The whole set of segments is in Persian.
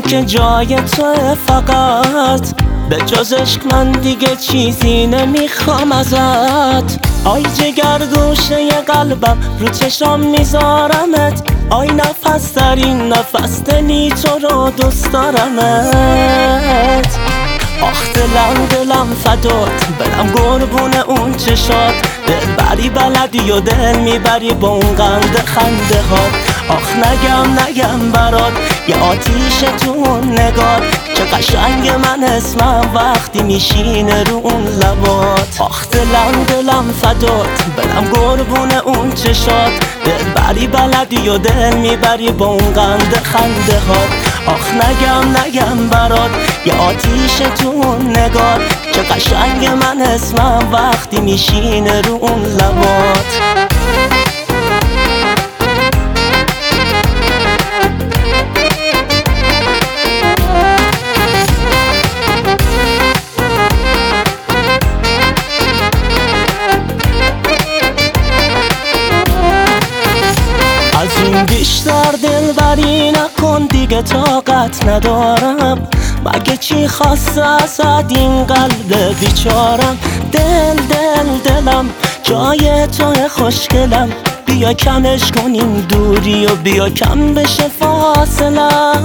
که جای تو فقط، به جز عشق من دیگه چیزی نمیخوام ازت. آی جگر گوشه قلبم، رو چشم میذارمت. آی نفس در این نفس، دلی تو رو دوست دارمت. آخ دلم فدات، برم قربون اون چشات. دل بری بلدی و دل میبری با اون قند خنده هات. آخ نگم برات، یه آتیش تو اون نگات. چه قشنگ من اسمم وقتی میشینه رو اون لبات. آخ دلم فدات، برم قربون اون چشات. دل بری بلدی و دل میبری با اون قند خنده هات. آخ نگم برات، یه آتیش تو اون نگات. چه قشنگ من اسمم وقتی میشینه رو اون لبات. از این بیشتر دلبری نکن، دیگه طاقت ندارم. مگه چی خواسته ازت این قلب بیچارم؟ دلم جای توی خوشگلم. بیا کمش کنیم دوری و بیا کم بشه فاصلم.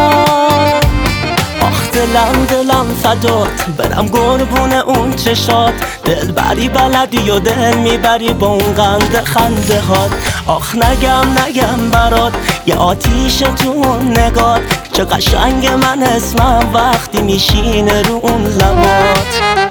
آخ دلم فدات، برم قربون اون چشات. دل بری بلدی و دل میبری با اون قند خنده هات. آخ نگم برات، یه آتیش تو اون نگات. چه قشنگ من اسمم وقتی میشینه رو اون لبات.